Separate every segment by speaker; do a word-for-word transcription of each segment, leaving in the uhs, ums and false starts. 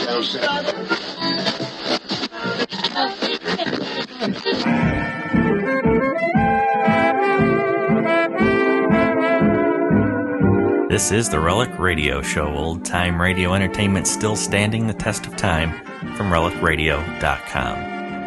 Speaker 1: This is the Relic Radio Show, old-time radio entertainment still standing the test of time, from relic radio dot com.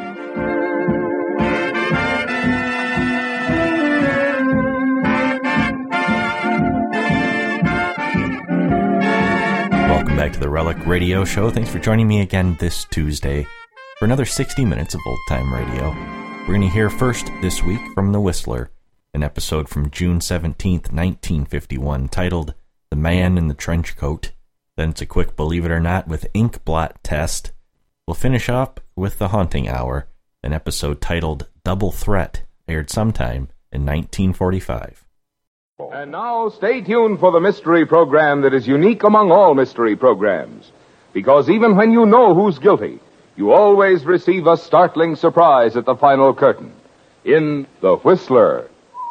Speaker 1: Welcome back to the Relic Radio Show. Thanks for joining me again this Tuesday for another sixty minutes of old-time radio. We're going to hear first this week from The Whistler, an episode from June seventeenth, nineteen fifty-one, titled The Man in the Trench Coat. Then it's a quick Believe It or Not with Ink Blot Test. We'll finish up with The Haunting Hour, an episode titled Double Threat, aired sometime in nineteen forty-five.
Speaker 2: And now stay tuned for the mystery program that is unique among all mystery programs. Because even when you know who's guilty, you always receive a startling surprise at the final curtain. In The Whistler.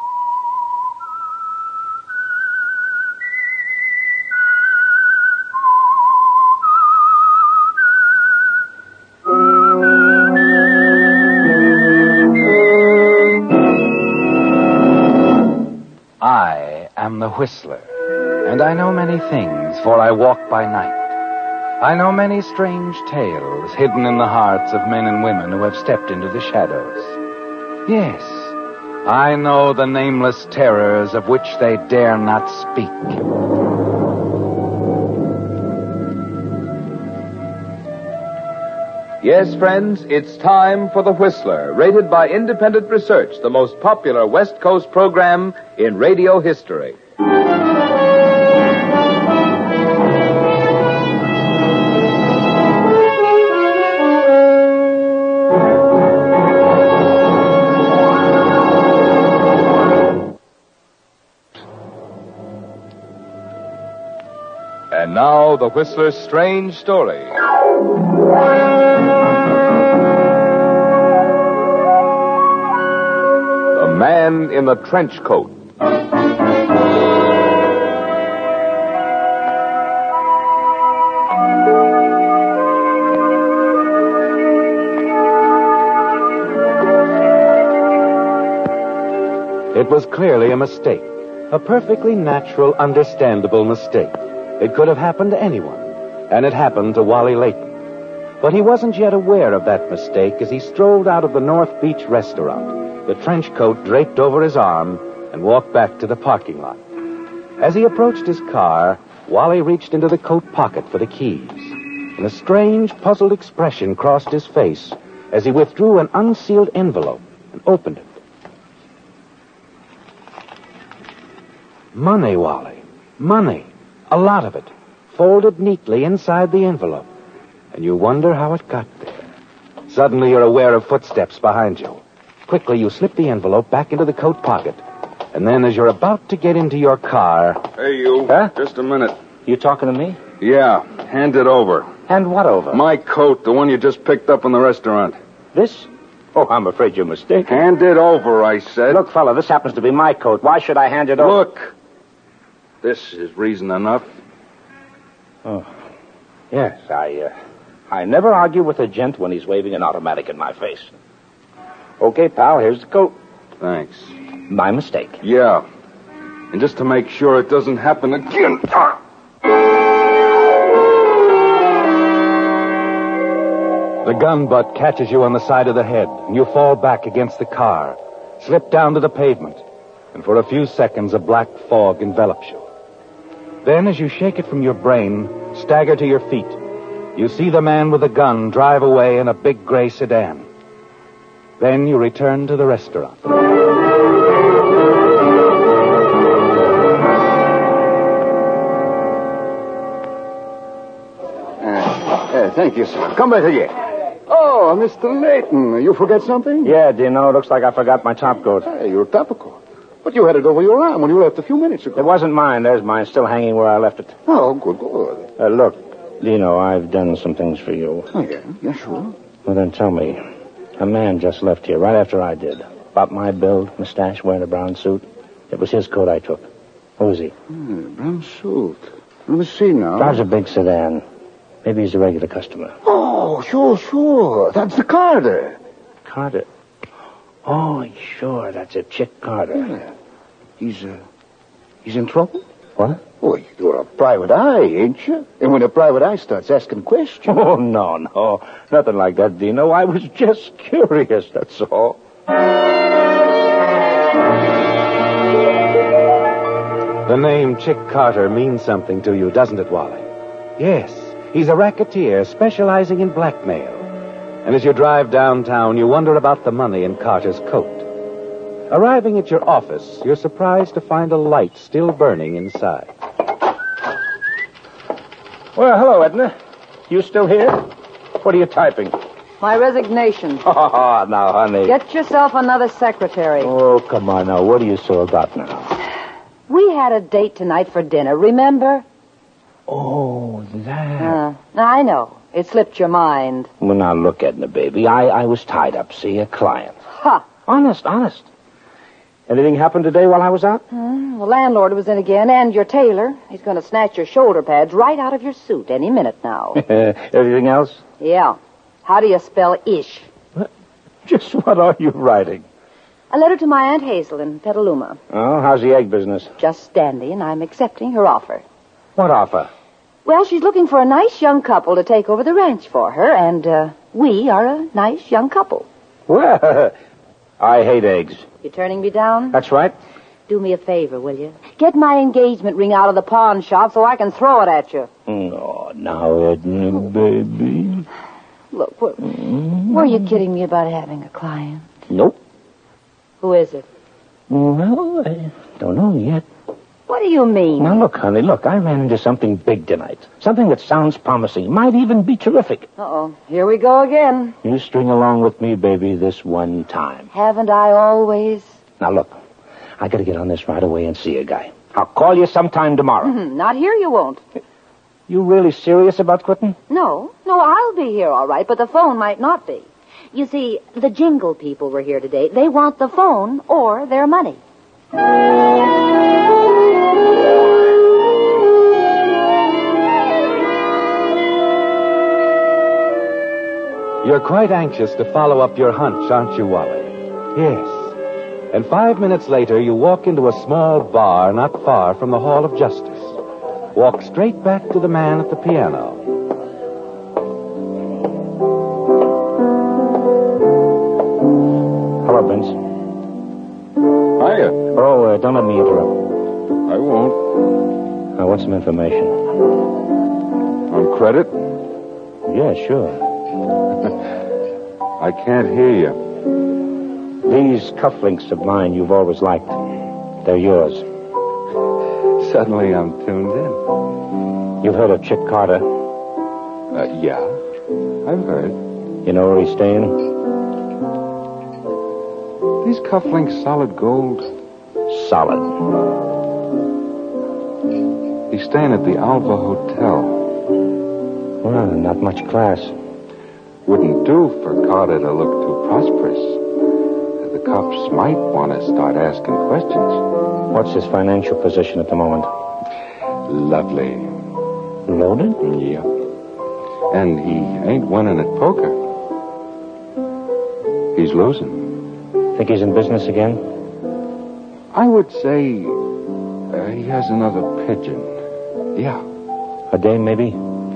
Speaker 3: I am the Whistler, and I know many things, for I walk by night. I know many strange tales hidden in the hearts of men and women who have stepped into the shadows. Yes, I know the nameless terrors of which they dare not speak.
Speaker 2: Yes, friends, it's time for The Whistler, rated by independent research the most popular West Coast program in radio history. And now, The Whistler's strange story. The Man in the Trench Coat.
Speaker 3: It was clearly a mistake, a perfectly natural, understandable mistake. It could have happened to anyone, and it happened to Wally Layton. But he wasn't yet aware of that mistake as he strolled out of the North Beach restaurant, the trench coat draped over his arm, and walked back to the parking lot. As he approached his car, Wally reached into the coat pocket for the keys, and a strange, puzzled expression crossed his face as he withdrew an unsealed envelope and opened it. Money, Wally. Money. A lot of it, folded neatly inside the envelope. And you wonder how it got there. Suddenly you're aware of footsteps behind you. Quickly you slip the envelope back into the coat pocket. And then as you're about to get into your car...
Speaker 4: Hey, you.
Speaker 3: Huh?
Speaker 4: Just a minute.
Speaker 3: You talking to me?
Speaker 4: Yeah, hand it over.
Speaker 3: Hand what over?
Speaker 4: My coat, the one you just picked up in the restaurant.
Speaker 3: This? Oh, I'm afraid you're mistaken.
Speaker 4: Hand it over, I said.
Speaker 3: Look, fella, this happens to be my coat. Why should I hand it over?
Speaker 4: Look. This is reason enough.
Speaker 5: Oh, yes, I, uh, I never argue with a gent when he's waving an automatic in my face. Okay, pal, here's the coat.
Speaker 4: Thanks.
Speaker 5: My mistake.
Speaker 4: Yeah. And just to make sure it doesn't happen again.
Speaker 3: The gun butt catches you on the side of the head, and you fall back against the car, slip down to the pavement, and for a few seconds a black fog envelops you. Then, as you shake it from your brain, stagger to your feet, you see the man with the gun drive away in a big gray sedan. Then you return to the restaurant.
Speaker 4: Uh, uh, thank you, sir. Come back again. Oh, Mister Layton, you forget something?
Speaker 5: Yeah, do you know, it looks like I forgot my top coat.
Speaker 4: Hey, your top coat. But you had it over your arm when you left a few minutes ago.
Speaker 5: It wasn't mine. There's mine, still hanging where I left it.
Speaker 4: Oh, good, good.
Speaker 5: Uh, look, Dino, I've done some things for you.
Speaker 4: Oh, yeah, yeah, sure.
Speaker 5: Well, then tell me, a man just left here right after I did. About my build, mustache, wearing a brown suit. It was his coat I took. Who was he?
Speaker 4: Hmm, brown suit. Let me see now.
Speaker 5: Drives a big sedan. Maybe he's a regular customer.
Speaker 4: Oh, sure, sure. That's the Carter.
Speaker 5: Carter. Oh, sure. That's a Chick Carter.
Speaker 4: Yeah. He's, uh, he's in trouble?
Speaker 5: What?
Speaker 4: Oh, you're a private eye, ain't you? And when a private eye starts asking questions...
Speaker 5: Oh, no, no. Nothing like that, Dino. I was just curious, that's all.
Speaker 3: The name Chick Carter means something to you, doesn't it, Wally? Yes. He's a racketeer specializing in blackmail. And as you drive downtown, you wonder about the money in Carter's coat. Arriving at your office, you're surprised to find a light still burning inside.
Speaker 5: Well, hello, Edna. You still here? What are you typing?
Speaker 6: My resignation.
Speaker 5: Oh, now, honey.
Speaker 6: Get yourself another secretary.
Speaker 5: Oh, come on now. What are you so about now?
Speaker 6: We had a date tonight for dinner, remember?
Speaker 5: Oh, that.
Speaker 6: Uh, I know. It slipped your mind.
Speaker 5: Well, now, look, Edna, baby. I, I was tied up, see, a client.
Speaker 6: Ha!
Speaker 5: Honest, honest. Anything happened today while I was out?
Speaker 6: Hmm, the landlord was in again, and your tailor. He's going to snatch your shoulder pads right out of your suit any minute now.
Speaker 5: Everything else?
Speaker 6: Yeah. How do you spell ish?
Speaker 5: What? Just what are you writing?
Speaker 6: A letter to my Aunt Hazel in Petaluma.
Speaker 5: Oh, how's the egg business?
Speaker 6: Just dandy, and I'm accepting her offer.
Speaker 5: What offer?
Speaker 6: Well, she's looking for a nice young couple to take over the ranch for her, and uh, we are a nice young couple.
Speaker 5: Well, I hate eggs.
Speaker 6: You turning me down?
Speaker 5: That's right.
Speaker 6: Do me a favor, will you? Get my engagement ring out of the pawn shop so I can throw it at you.
Speaker 5: Oh, now, Edna, baby.
Speaker 6: Look, were, were you kidding me about having a client?
Speaker 5: Nope.
Speaker 6: Who is it?
Speaker 5: Well, I don't know yet.
Speaker 6: What do you mean?
Speaker 5: Now, look, honey, look, I ran into something big tonight. Something that sounds promising. Might even be terrific.
Speaker 6: Uh-oh. Here we go again.
Speaker 5: You string along with me, baby, this one time.
Speaker 6: Haven't I always?
Speaker 5: Now, look, I gotta get on this right away and see a guy. I'll call you sometime tomorrow.
Speaker 6: Mm-hmm. Not here, you won't.
Speaker 5: You really serious about quitting?
Speaker 6: No. No, I'll be here all right, but the phone might not be. You see, the jingle people were here today. They want the phone or their money.
Speaker 3: You're quite anxious to follow up your hunch, aren't you, Wally? Yes. And five minutes later, you walk into a small bar not far from the Hall of Justice. Walk straight back to the man at the piano.
Speaker 5: Hello, Vince.
Speaker 4: Hiya.
Speaker 5: Oh, uh, don't let me interrupt.
Speaker 4: I won't.
Speaker 5: I want some information.
Speaker 4: On credit?
Speaker 5: Yeah, sure.
Speaker 4: I can't hear you.
Speaker 5: These cufflinks of mine you've always liked. They're yours.
Speaker 4: Suddenly I'm tuned in.
Speaker 5: You've heard of Chick Carter.
Speaker 4: Uh, yeah, I've heard.
Speaker 5: You know where he's staying?
Speaker 4: These cufflinks solid gold?
Speaker 5: Solid.
Speaker 4: He's staying at the Alva Hotel.
Speaker 5: Well, not much class.
Speaker 4: Wouldn't do for Carter to look too prosperous. The cops might want to start asking questions.
Speaker 5: What's his financial position at the moment?
Speaker 4: Lovely.
Speaker 5: Loaded?
Speaker 4: Yeah. And he ain't winning at poker. He's losing.
Speaker 5: Think he's in business again?
Speaker 4: I would say uh, he has another pigeon. Yeah.
Speaker 5: A dame, maybe?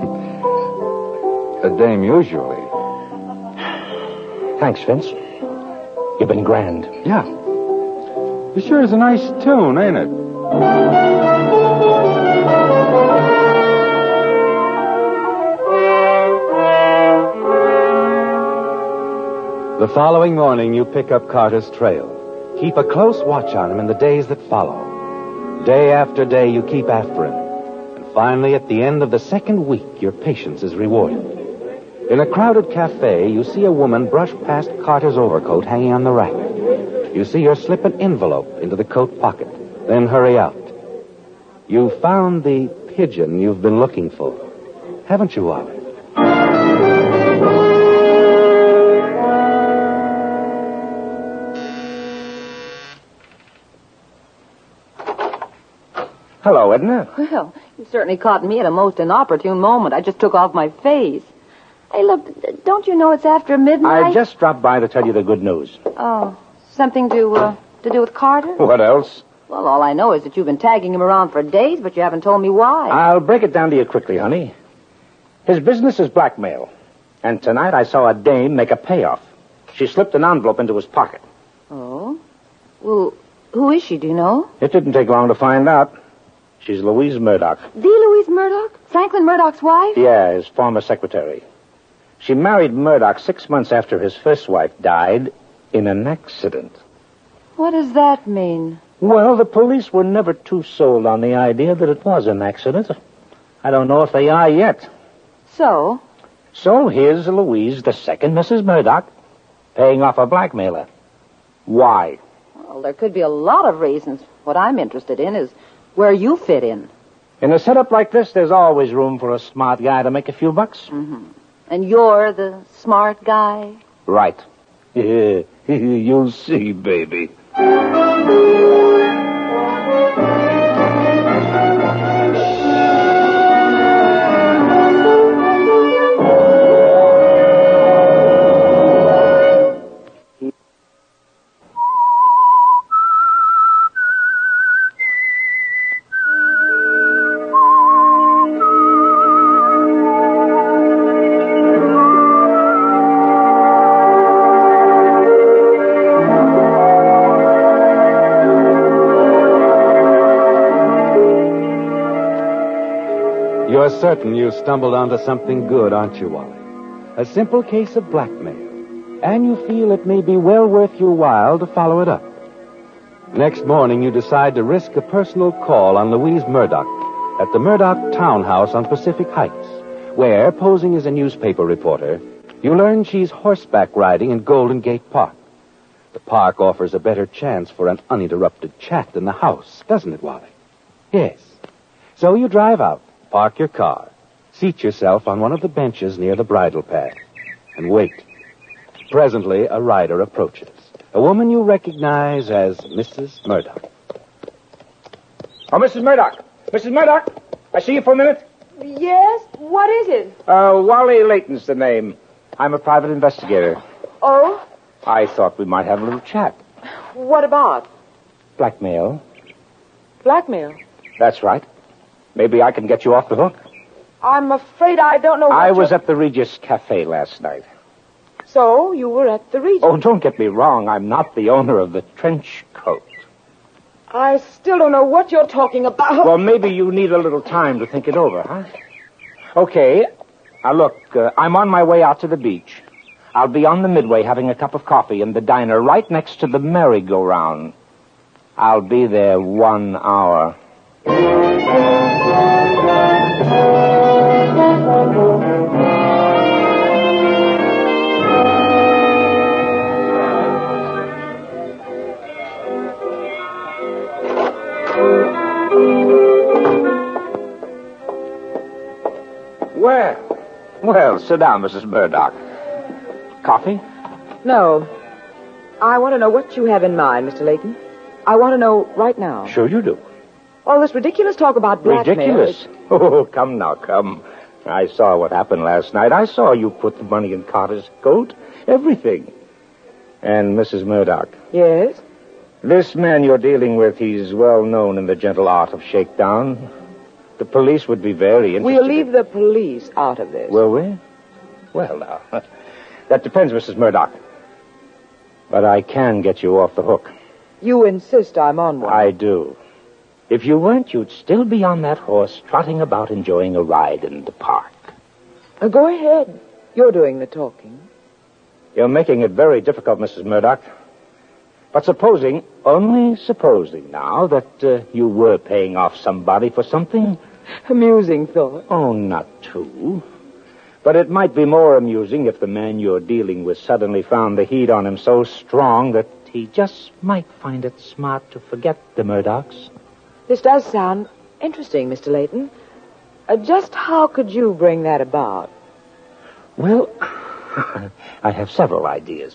Speaker 4: A dame usually.
Speaker 5: Thanks, Vince. You've been grand.
Speaker 4: Yeah. It sure is a nice tune, ain't it?
Speaker 3: The following morning, you pick up Carter's trail. Keep a close watch on him in the days that follow. Day after day, you keep after him. And finally, at the end of the second week, your patience is rewarded. In a crowded cafe, you see a woman brush past Carter's overcoat hanging on the rack. You see her slip an envelope into the coat pocket, then hurry out. You found the pigeon you've been looking for, haven't you, Wally?
Speaker 5: Hello, Edna.
Speaker 6: Well, You certainly caught me at a most inopportune moment. I just took off my face. Hey, look, don't you know it's after midnight?
Speaker 5: I just dropped by to tell you the good news.
Speaker 6: Oh, something to, uh, to do with Carter?
Speaker 5: What else?
Speaker 6: Well, all I know is that you've been tagging him around for days, but you haven't told me why.
Speaker 5: I'll break it down to you quickly, honey. His business is blackmail. And tonight I saw a dame make a payoff. She slipped an envelope into his pocket.
Speaker 6: Oh? Well, who is she, do you know?
Speaker 5: It didn't take long to find out. She's Louise Murdoch.
Speaker 6: The Louise Murdoch? Franklin Murdoch's wife?
Speaker 5: Yeah, his former secretary. She married Murdoch six months after his first wife died in an accident.
Speaker 6: What does that mean?
Speaker 5: Well, the police were never too sold on the idea that it was an accident. I don't know if they are yet.
Speaker 6: So?
Speaker 5: So here's Louise, the second Missus Murdoch, paying off a blackmailer. Why?
Speaker 6: Well, there could be a lot of reasons. What I'm interested in is where you fit in.
Speaker 5: In a setup like this, there's always room for a smart guy to make a few bucks.
Speaker 6: Mm-hmm. And you're the smart guy?
Speaker 5: Right. You'll see, baby.
Speaker 3: You're certain you stumbled onto something good, aren't you, Wally? A simple case of blackmail. And you feel it may be well worth your while to follow it up. Next morning, you decide to risk a personal call on Louise Murdoch at the Murdoch Townhouse on Pacific Heights, where, posing as a newspaper reporter, you learn she's horseback riding in Golden Gate Park. The park offers a better chance for an uninterrupted chat than the house, doesn't it, Wally? Yes. So you drive out. Park your car, seat yourself on one of the benches near the bridle path, and wait. Presently, a rider approaches. A woman you recognize as Missus Murdoch.
Speaker 5: Oh, Missus Murdoch. Missus Murdoch, I see you for a minute.
Speaker 7: Yes? What is it?
Speaker 5: Uh, Wally Layton's the name. I'm a private investigator.
Speaker 7: Oh?
Speaker 5: I thought we might have a little chat.
Speaker 7: What about?
Speaker 5: Blackmail.
Speaker 7: Blackmail?
Speaker 5: That's right. Maybe I can get you off the hook.
Speaker 7: I'm afraid I don't know what
Speaker 5: I was
Speaker 7: you're...
Speaker 5: at the Regis Cafe last night.
Speaker 7: So, you were at the Regis?
Speaker 5: Oh, don't get me wrong. I'm not the owner of the trench coat.
Speaker 7: I still don't know what you're talking about.
Speaker 5: Well, maybe you need a little time to think it over, huh? Okay. Now, look, uh, I'm on my way out to the beach. I'll be on the Midway having a cup of coffee in the diner right next to the merry-go-round. I'll be there one hour. Well, well, sit down, Missus Murdoch. Coffee?
Speaker 7: No. I want to know what you have in mind, Mister Layton. I want to know right now.
Speaker 5: Sure you do.
Speaker 7: All this ridiculous talk about blackmail.
Speaker 5: Ridiculous? Oh, come now, come. I saw what happened last night. I saw you put the money in Carter's coat. Everything. And Missus Murdoch.
Speaker 7: Yes?
Speaker 5: This man you're dealing with, he's well known in the gentle art of shakedown. The police would be very interested.
Speaker 7: We'll leave the police out of this.
Speaker 5: Will we? Well, now, that depends, Missus Murdoch. But I can get you off the hook.
Speaker 7: You insist I'm on one.
Speaker 5: I do. If you weren't, you'd still be on that horse, trotting about enjoying a ride in the park.
Speaker 7: Uh, go ahead. You're doing the talking.
Speaker 5: You're making it very difficult, Missus Murdoch. But supposing, only supposing now, that uh, you were paying off somebody for something.
Speaker 7: Amusing thought.
Speaker 5: Oh, not too. But it might be more amusing if the man you're dealing with suddenly found the heat on him so strong that he just might find it smart to forget the Murdochs.
Speaker 7: This does sound interesting, Mister Layton. Uh, just how could you bring that about?
Speaker 5: Well, I have several ideas.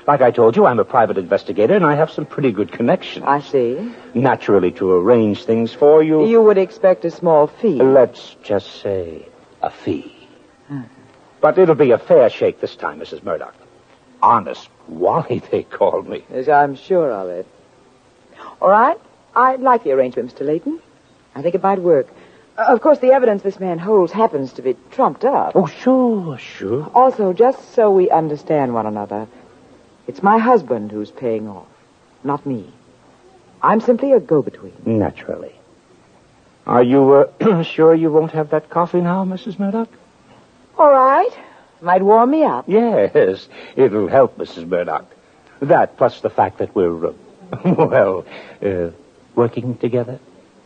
Speaker 5: Like I told you, I'm a private investigator, and I have some pretty good connections.
Speaker 7: I see.
Speaker 5: Naturally, to arrange things for you...
Speaker 7: You would expect a small fee.
Speaker 5: Let's just say a fee. Hmm. But it'll be a fair shake this time, Missus Murdoch. Honest Wally, they call me.
Speaker 7: Yes, I'm sure of it. All right. I'd like the arrangement, Mister Layton. I think it might work. Uh, of course, the evidence this man holds happens to be trumped up.
Speaker 5: Oh, sure, sure.
Speaker 7: Also, just so we understand one another, it's my husband who's paying off, not me. I'm simply a go-between.
Speaker 5: Naturally. Are you uh, sure you won't have that coffee now, Missus Murdoch?
Speaker 7: All right. Might warm me up.
Speaker 5: Yes, it'll help, Missus Murdoch. That, plus the fact that we're, uh, well, uh, working together.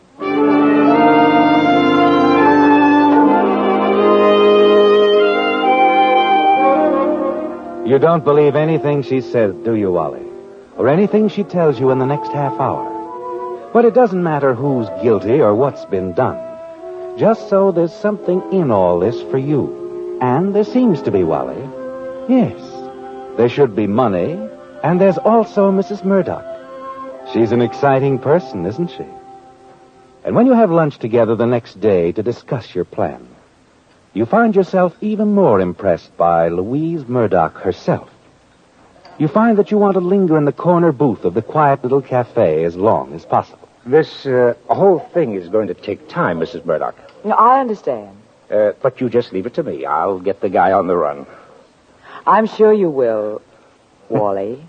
Speaker 3: You don't believe anything she says, do you, Wally? Or anything she tells you in the next half hour? But it doesn't matter who's guilty or what's been done. Just so there's something in all this for you. And there seems to be, Wally. Yes. There should be money, and there's also Missus Murdoch. She's an exciting person, isn't she? And when you have lunch together the next day to discuss your plan, you find yourself even more impressed by Louise Murdoch herself. You find that you want to linger in the corner booth of the quiet little cafe as long as possible.
Speaker 5: This uh, whole thing is going to take time, Missus Murdoch.
Speaker 7: No, I understand.
Speaker 5: Uh, but you just leave it to me. I'll get the guy on the run.
Speaker 7: I'm sure you will, Wally.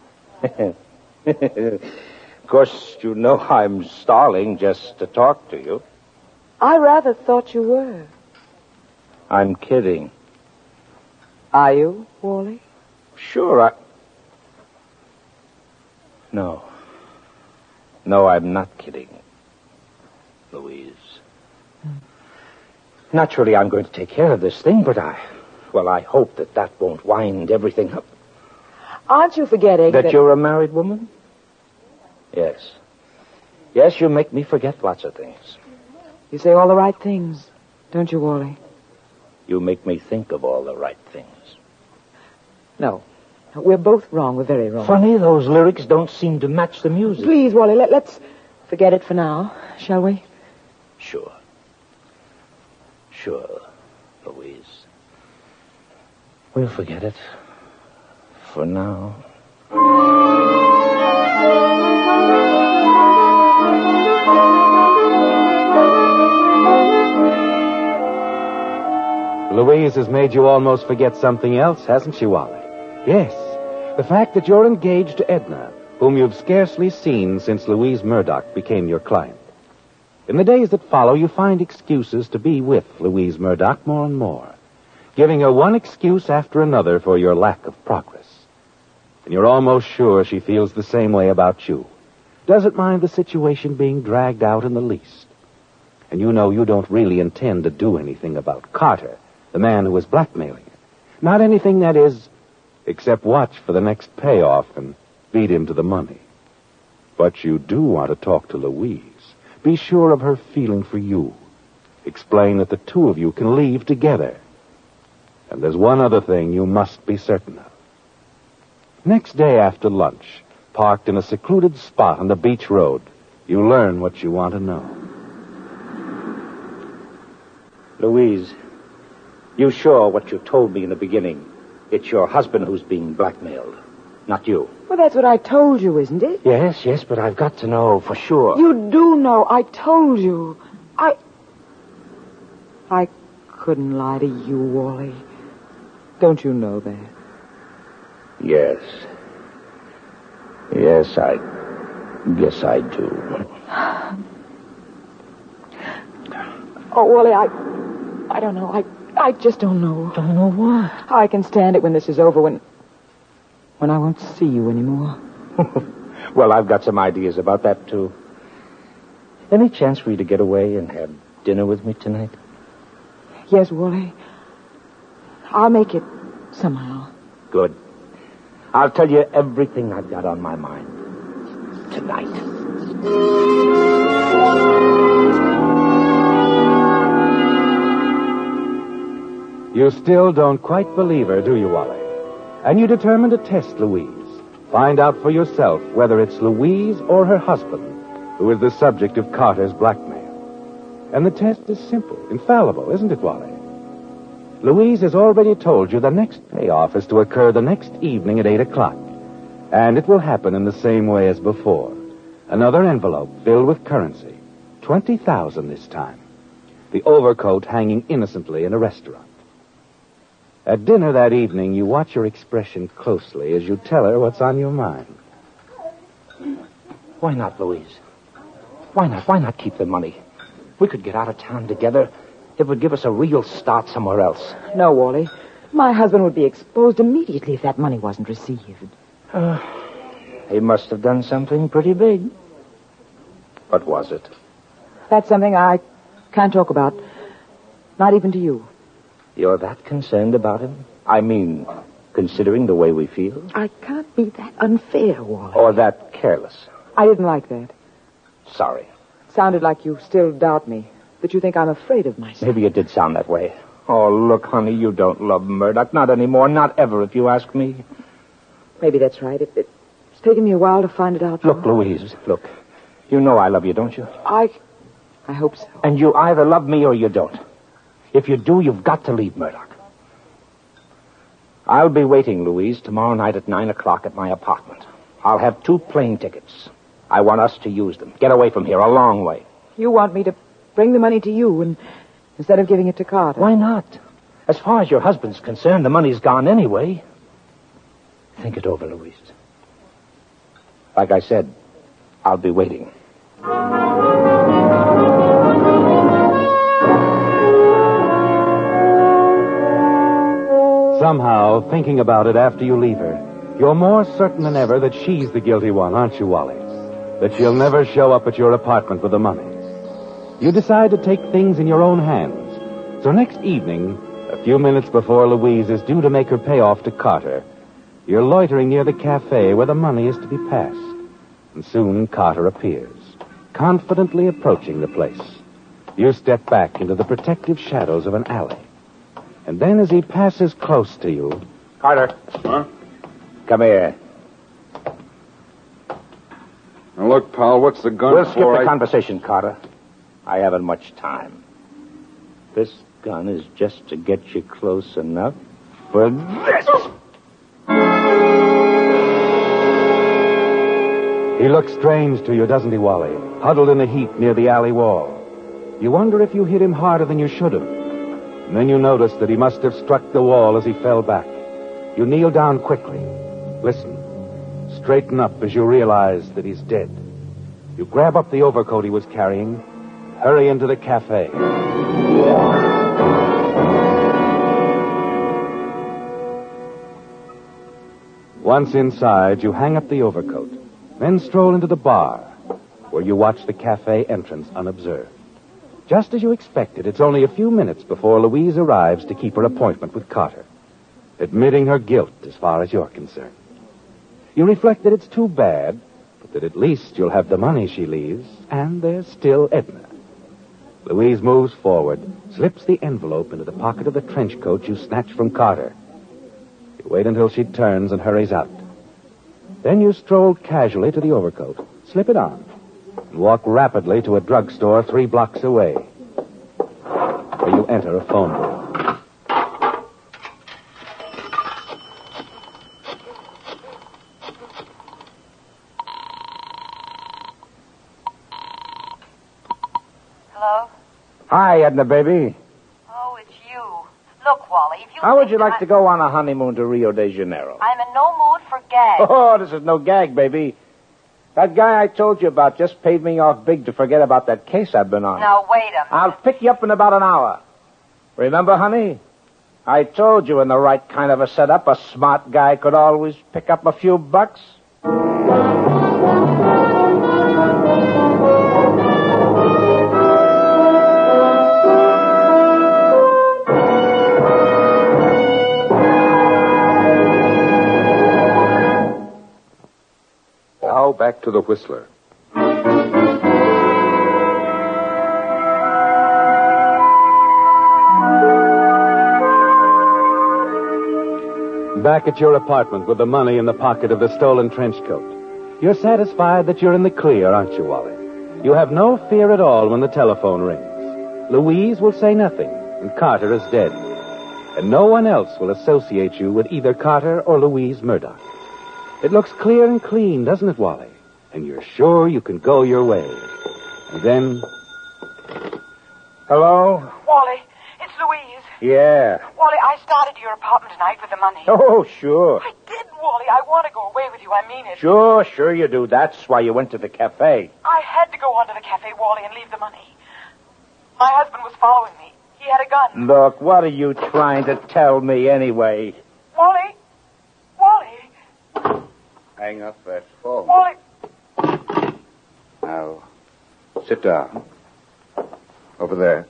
Speaker 5: Of course, you know I'm stalling just to talk to you.
Speaker 7: I rather thought you were.
Speaker 5: I'm kidding.
Speaker 7: Are you, Wally?
Speaker 5: Sure, I... No. No, I'm not kidding, Louise. Hmm. Naturally, I'm going to take care of this thing, but I... Well, I hope that that won't wind everything up.
Speaker 7: Aren't you forgetting
Speaker 5: that...
Speaker 7: That
Speaker 5: you're a married woman? Yes. Yes, you make me forget lots of things.
Speaker 7: You say all the right things, don't you, Wally?
Speaker 5: You make me think of all the right things.
Speaker 7: No. We're both wrong. We're very wrong.
Speaker 5: Funny, those lyrics don't seem to match the music.
Speaker 7: Please, Wally, let, let's forget it for now, shall we?
Speaker 5: Sure. Sure, Louise. We'll forget it. For now.
Speaker 3: Louise has made you almost forget something else, hasn't she, Wally? Yes. The fact that you're engaged to Edna, whom you've scarcely seen since Louise Murdoch became your client. In the days that follow, you find excuses to be with Louise Murdoch more and more, giving her one excuse after another for your lack of progress. And you're almost sure she feels the same way about you. Doesn't mind the situation being dragged out in the least. And you know you don't really intend to do anything about Carter, the man who was blackmailing her. Not anything, that is, except watch for the next payoff and beat him to the money. But you do want to talk to Louise. Be sure of her feeling for you. Explain that the two of you can leave together. And there's one other thing you must be certain of. Next day after lunch, parked in a secluded spot on the beach road, you learn what you want to know.
Speaker 5: Louise, you sure what you told me in the beginning? It's your husband who's being blackmailed, not you.
Speaker 7: Well, that's what I told you, isn't it?
Speaker 5: Yes, yes, but I've got to know for sure.
Speaker 7: You do know. I told you. I... I couldn't lie to you, Wally. Don't you know that?
Speaker 5: Yes. Yes, I guess I do.
Speaker 7: Oh, Wally, I... I don't know. I... I just don't know.
Speaker 5: Don't know what?
Speaker 7: I can stand it when this is over, when... when I won't see you anymore.
Speaker 5: Well, I've got some ideas about that, too. Any chance for you to get away and have dinner with me tonight?
Speaker 7: Yes, Wally. I'll make it somehow.
Speaker 5: Good. I'll tell you everything I've got on my mind tonight.
Speaker 3: You still don't quite believe her, do you, Wally? And you determine to test Louise. Find out for yourself whether it's Louise or her husband who is the subject of Carter's blackmail. And the test is simple, infallible, isn't it, Wally? Louise has already told you the next payoff is to occur the next evening at eight o'clock. And it will happen in the same way as before. Another envelope filled with currency. Twenty thousand this time. The overcoat hanging innocently in a restaurant. At dinner that evening, you watch her expression closely as you tell her what's on your mind.
Speaker 5: Why not, Louise? Why not? Why not keep the money? We could get out of town together. It would give us a real start somewhere else.
Speaker 7: No, Wally. My husband would be exposed immediately if that money wasn't received.
Speaker 5: Uh, he must have done something pretty big. What was it?
Speaker 7: That's something I can't talk about. Not even to you.
Speaker 5: You're that concerned about him? I mean, considering the way we feel?
Speaker 7: I can't be that unfair, Wally.
Speaker 5: Or that careless?
Speaker 7: I didn't like that.
Speaker 5: Sorry.
Speaker 7: Sounded like you still doubt me. That you think I'm afraid of myself.
Speaker 5: Maybe it did sound that way. Oh, look, honey, you don't love Murdoch. Not anymore. Not ever, if you ask me.
Speaker 7: Maybe that's right. It, it's taken me a while to find it out.
Speaker 5: Look, Louise, look. You know I love you, don't you?
Speaker 7: I... I hope so.
Speaker 5: And you either love me or you don't. If you do, you've got to leave Murdoch. I'll be waiting, Louise, tomorrow night at nine o'clock at my apartment. I'll have two plane tickets. I want us to use them. Get away from here, a long way.
Speaker 7: You want me to bring the money to you and instead of giving it to Carter?
Speaker 5: Why not? As far as your husband's concerned, the money's gone anyway. Think it over, Louise. Like I said, I'll be waiting.
Speaker 3: Somehow, thinking about it after you leave her, you're more certain than ever that she's the guilty one, aren't you, Wally? That she'll never show up at your apartment with the money. You decide to take things in your own hands. So next evening, a few minutes before Louise is due to make her payoff to Carter, you're loitering near the cafe where the money is to be passed. And soon Carter appears, confidently approaching the place. You step back into the protective shadows of an alley. And then as he passes close to you...
Speaker 5: Carter.
Speaker 4: Huh?
Speaker 5: Come here.
Speaker 4: Now, look, pal, what's the gun
Speaker 5: We'll skip
Speaker 4: for?
Speaker 5: the
Speaker 4: I...
Speaker 5: conversation, Carter. I haven't much time. This gun is just to get you close enough for this.
Speaker 3: He looks strange to you, doesn't he, Wally? Huddled in the heat near the alley wall. You wonder if you hit him harder than you should have. And then you notice that he must have struck the wall as he fell back. You kneel down quickly. Listen. Straighten up as you realize that he's dead. You grab up the overcoat he was carrying, hurry into the cafe. Once inside, you hang up the overcoat, then stroll into the bar, where you watch the cafe entrance unobserved. Just as you expected, it's only a few minutes before Louise arrives to keep her appointment with Carter, admitting her guilt as far as you're concerned. You reflect that it's too bad, but that at least you'll have the money she leaves, and there's still Edna. Louise moves forward, slips the envelope into the pocket of the trench coat you snatched from Carter. You wait until she turns and hurries out. Then you stroll casually to the overcoat, slip it on, and walk rapidly to a drugstore three blocks away, where you enter a phone booth.
Speaker 8: Hello?
Speaker 5: Hi, Edna, baby.
Speaker 8: Oh, it's you. Look, Wally, if you...
Speaker 5: How would
Speaker 8: think
Speaker 5: you
Speaker 8: that
Speaker 5: like
Speaker 8: I-
Speaker 5: to go on a honeymoon to Rio de Janeiro?
Speaker 8: I'm in no mood for gags.
Speaker 5: Oh, this is no gag, baby. That guy I told you about just paid me off big to forget about that case I've been on.
Speaker 8: Now, wait a minute.
Speaker 5: I'll pick you up in about an hour. Remember, honey? I told you in the right kind of a setup, a smart guy could always pick up a few bucks.
Speaker 4: Now back to the Whistler.
Speaker 3: Back at your apartment with the money in the pocket of the stolen trench coat. You're satisfied that you're in the clear, aren't you, Wally? You have no fear at all when the telephone rings. Louise will say nothing, and Carter is dead. And no one else will associate you with either Carter or Louise Murdoch. It looks clear and clean, doesn't it, Wally? And you're sure you can go your way. And then...
Speaker 5: Hello?
Speaker 8: Wally, it's Louise.
Speaker 5: Yeah.
Speaker 8: Wally, I started your apartment tonight with the money.
Speaker 5: Oh, sure.
Speaker 8: I did, Wally. I want to go away with you. I mean it.
Speaker 5: Sure, sure you do. That's why you went to the cafe.
Speaker 8: I had to go on to the cafe, Wally, and leave the money. My husband was following me. He had a gun.
Speaker 5: Look, what are you trying to tell me anyway?
Speaker 8: Wally? Wally?
Speaker 4: Hang up that phone.
Speaker 8: Wally?
Speaker 4: Now, sit down. Over there.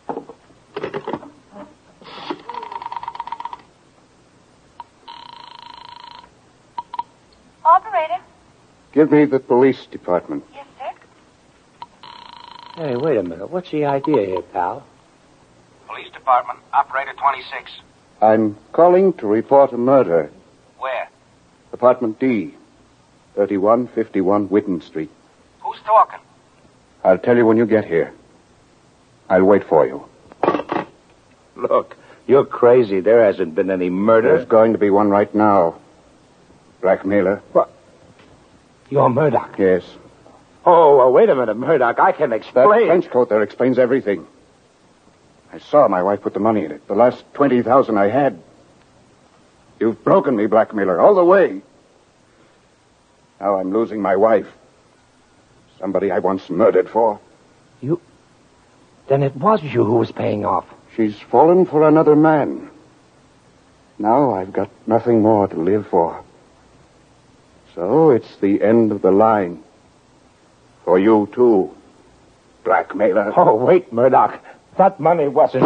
Speaker 8: Operator?
Speaker 4: Give me the police department.
Speaker 8: Yes, sir?
Speaker 5: Hey, wait a minute. What's the idea here, pal?
Speaker 9: Police Department, Operator twenty-six.
Speaker 4: I'm calling to report a murder.
Speaker 9: Where?
Speaker 4: Apartment D, thirty-one fifty-one Witten Street.
Speaker 9: Who's talking?
Speaker 4: I'll tell you when you get here. I'll wait for you.
Speaker 5: Look, you're crazy. There hasn't been any murder.
Speaker 4: There's going to be one right now. Blackmailer.
Speaker 5: What? You're Murdoch?
Speaker 4: Yes.
Speaker 5: Oh, well, wait a minute, Murdoch. I can
Speaker 4: That
Speaker 5: explain.
Speaker 4: trench coat there explains everything. I saw my wife put the money in it. The last twenty thousand I had. You've broken me, Blackmailer, all the way. Now I'm losing my wife. Somebody I once murdered for.
Speaker 5: You... Then it was you who was paying off.
Speaker 4: She's fallen for another man. Now I've got nothing more to live for. So it's the end of the line. For you, too, Blackmailer.
Speaker 5: Oh, wait, Murdoch. That money wasn't...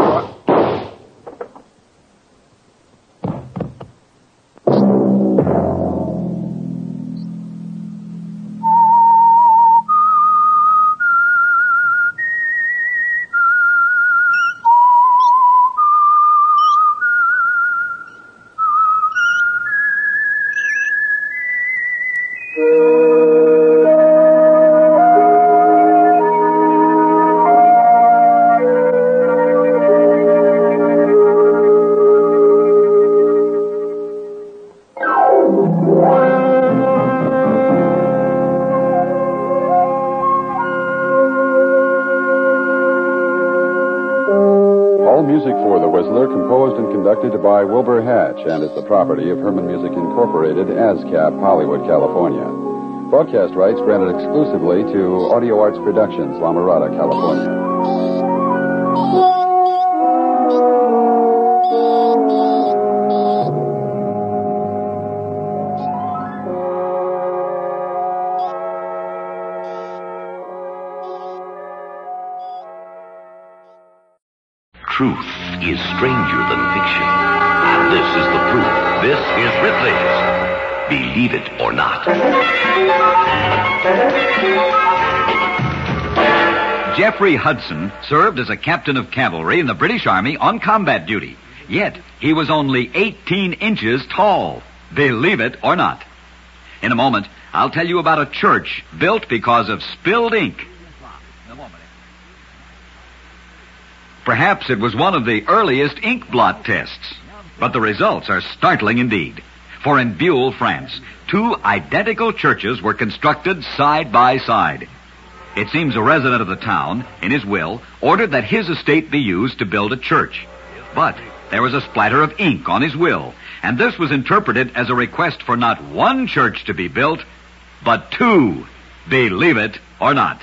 Speaker 10: Music for The Whistler, composed and conducted by Wilbur Hatch, and is the property of Herman Music Incorporated, ASCAP, Hollywood, California. Broadcast rights granted exclusively to Audio Arts Productions, La Mirada, California.
Speaker 11: Truth is stranger than fiction. And this is the proof. This is Ripley's Believe It or Not.
Speaker 12: Jeffrey Hudson served as a captain of cavalry in the British Army on combat duty. Yet, he was only eighteen inches tall. Believe it or not. In a moment, I'll tell you about a church built because of spilled ink. Perhaps it was one of the earliest ink blot tests. But the results are startling indeed. For in Buhl, France, two identical churches were constructed side by side. It seems a resident of the town, in his will, ordered that his estate be used to build a church. But there was a splatter of ink on his will, and this was interpreted as a request for not one church to be built, but two. Believe it or not.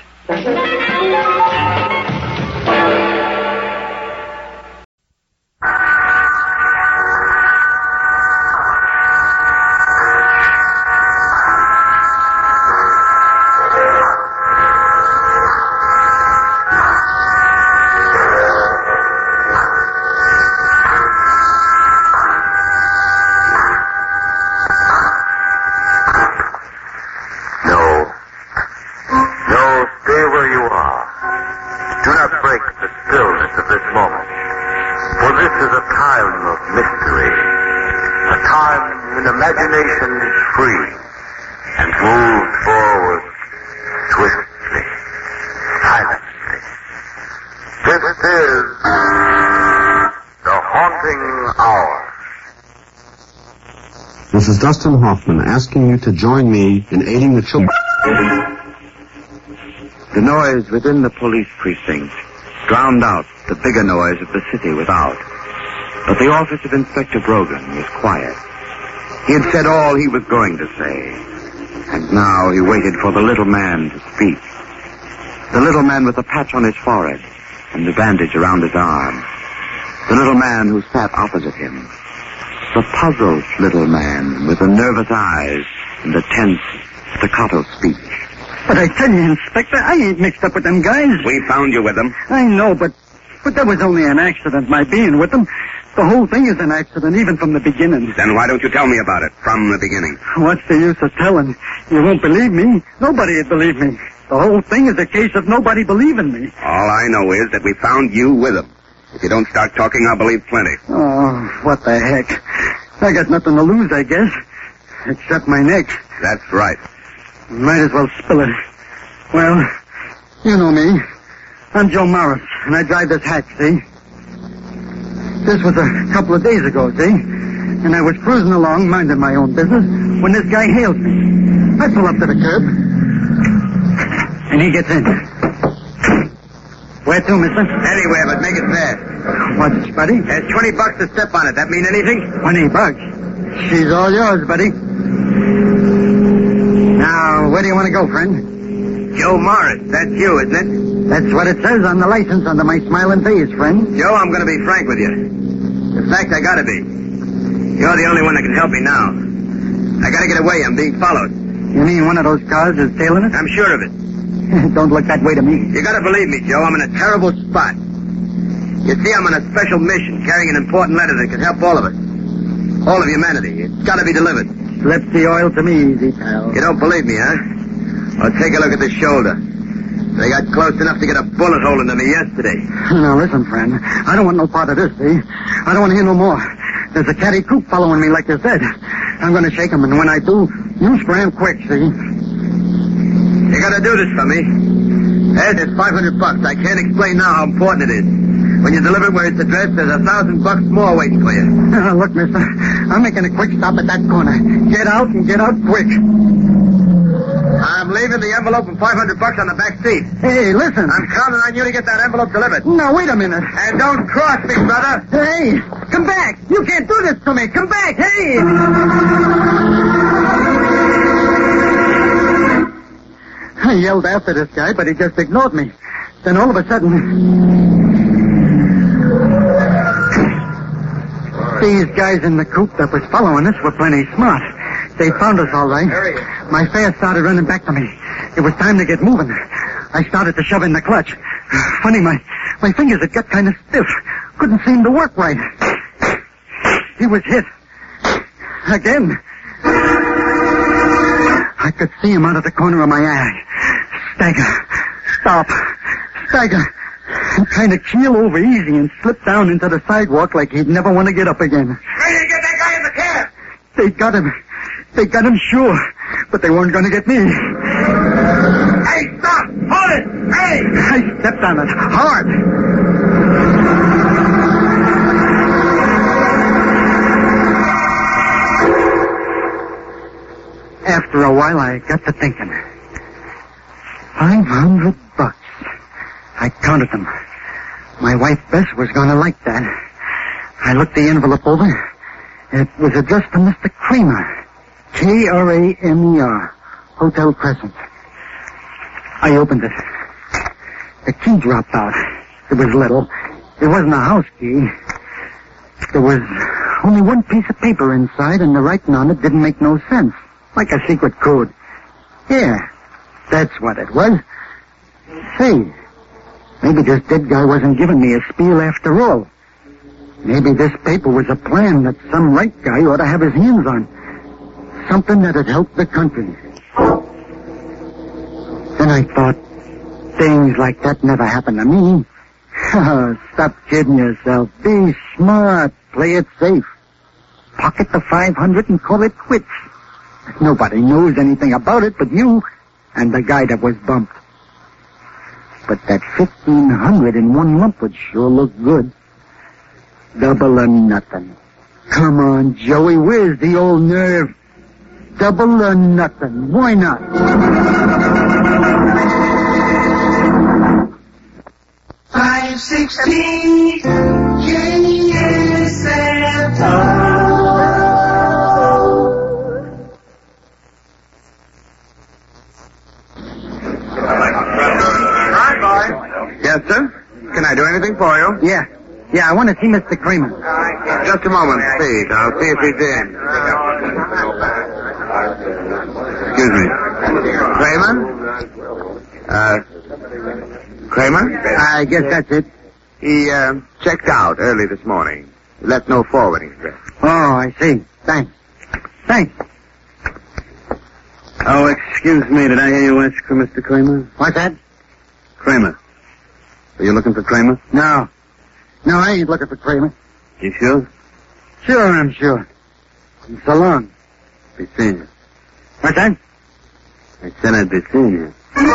Speaker 13: human imagination is free and moves forward swiftly, silently. This is the haunting hour.
Speaker 14: This is Dustin Hoffman asking you to join me in aiding the children.
Speaker 15: The noise within the police precinct drowned out the bigger noise of the city without. But the office of Inspector Brogan was quiet. He had said all he was going to say. And now he waited for the little man to speak. The little man with the patch on his forehead and the bandage around his arm. The little man who sat opposite him. The puzzled little man with the nervous eyes and the tense, staccato speech.
Speaker 16: But I tell you, Inspector, I ain't mixed up with them guys.
Speaker 15: We found you with them.
Speaker 16: I know, but but that was only an accident, my being with them. The whole thing is an accident, even from the beginning.
Speaker 15: Then why don't you tell me about it from the beginning?
Speaker 16: What's the use of telling? You won't believe me. Nobody'd believe me. The whole thing is a case of nobody believing me.
Speaker 15: All I know is that we found you with them. If you don't start talking, I'll believe plenty.
Speaker 16: Oh, what the heck. I got nothing to lose, I guess. Except my neck.
Speaker 15: That's right.
Speaker 16: Might as well spill it. Well, you know me. I'm Joe Morris, and I drive this hack, see? This was a couple of days ago, see? And I was cruising along, minding my own business, when this guy hails me. I pull up to the curb, and he gets in. Where to, mister?
Speaker 15: Anywhere, but make it fast.
Speaker 16: What's, buddy?
Speaker 15: There's twenty bucks to step on it. That mean anything?
Speaker 16: Twenty bucks? She's all yours, buddy. Now, where do you want to go, friend?
Speaker 15: Joe Morris, that's you, isn't it?
Speaker 16: That's what it says on the license under my smiling face, friend.
Speaker 15: Joe, I'm going to be frank with you. In fact, I got to be. You're the only one that can help me now. I got to get away. I'm being followed.
Speaker 16: You mean one of those cars is tailing us?
Speaker 15: I'm sure of it.
Speaker 16: Don't look that way to me.
Speaker 15: You got to believe me, Joe. I'm in a terrible spot. You see, I'm on a special mission carrying an important letter that can help all of us. All of humanity. It's got to be delivered.
Speaker 16: Slip the oil to me easy, pal.
Speaker 15: You don't believe me, huh? Well, take a look at the shoulder. They got close enough to get a bullet hole into me yesterday.
Speaker 16: Now, listen, friend. I don't want no part of this, see? I don't want to hear no more. There's a catty coop following me, like you said. I'm going to shake him, and when I do, you scram quick, see?
Speaker 15: You got to do this for me. Ed, it's five hundred bucks. I can't explain now how important it is. When you deliver it where it's addressed, there's a thousand bucks more waiting for you.
Speaker 16: Uh, look, mister, I'm making a quick stop at that corner. Get out and get out quick.
Speaker 15: I'm leaving the envelope and five hundred bucks on the back seat.
Speaker 16: Hey, listen.
Speaker 15: I'm counting on you to get that envelope delivered.
Speaker 16: Now, wait a minute.
Speaker 15: And don't cross me, brother.
Speaker 16: Hey, come back. You can't do this to me. Come back. Hey. I yelled after this guy, but he just ignored me. Then all of a sudden, these guys in the coupe that was following us were plenty smart. They found us all right. My fare started running back to me. It was time to get moving. I started to shove in the clutch. Funny, my, my fingers had got kind of stiff. Couldn't seem to work right. He was hit. Again. I could see him out of the corner of my eye. Stagger. Stop. Stagger. And kind of keel over easy and slip down into the sidewalk like he'd never want to get up again.
Speaker 15: Ready to get that guy in the cab.
Speaker 16: They got him. They got him sure. But they weren't going to get me.
Speaker 15: Hey, stop! Hold it! Hey!
Speaker 16: I stepped on it. Hard. After a while, I got to thinking. Five hundred bucks. I counted them. My wife, Bess, was going to like that. I looked the envelope over. It was addressed to Mister Kramer. K R A M E R. Hotel Crescent. I opened it. The key dropped out. It was little. It wasn't a house key. There was only one piece of paper inside, and the writing on it didn't make no sense. Like a secret code. Yeah, that's what it was. Say, maybe this dead guy wasn't giving me a spiel after all. Maybe this paper was a plan that some right guy ought to have his hands on. Something that'd help the country. Then I thought, things like that never happen to me. Stop kidding yourself. Be smart. Play it safe. pocket the five hundred and call it quits. Nobody knows anything about it but you and the guy that was bumped. But that fifteen hundred in one lump would sure look good. Double or nothing. Come on, Joey, where's the old nerve? Double or nothing. Why not?
Speaker 17: Five sixteen K S F O.
Speaker 15: Yes, sir? Can I do anything for you?
Speaker 16: Yeah. Yeah, I want to see Mister Kramer.
Speaker 15: Just a moment, please. I'll see if he's in. Excuse me. Kramer? Uh, Kramer?
Speaker 16: I guess that's it.
Speaker 15: He, uh, checked out early this morning. He left no forwarding address.
Speaker 16: Oh, I see. Thanks. Thanks.
Speaker 15: Oh, excuse me. Did I hear you ask for Mister Kramer?
Speaker 16: What's that?
Speaker 15: Kramer. Are you looking for Kramer?
Speaker 16: No. No, I ain't looking for Kramer.
Speaker 15: You sure?
Speaker 16: Sure, I'm sure. So long.
Speaker 15: Be seeing you.
Speaker 16: What's that?
Speaker 15: I said I'd be seeing you.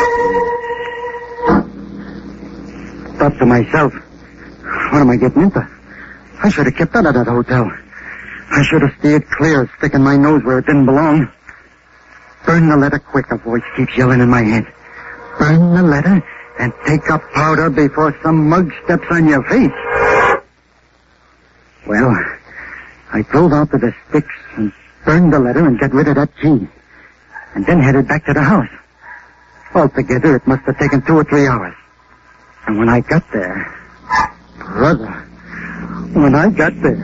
Speaker 16: Thought to myself, what am I getting into? I should have kept out of that hotel. I should have steered clear of sticking my nose where it didn't belong. Burn the letter quick, a voice keeps yelling in my head. Burn the letter and take up powder before some mug steps on your face. Well, I pulled out to the sticks and burned the letter and got rid of that key. And then headed back to the house. Altogether, it must have taken two or three hours. And when I got there, brother, when I got there...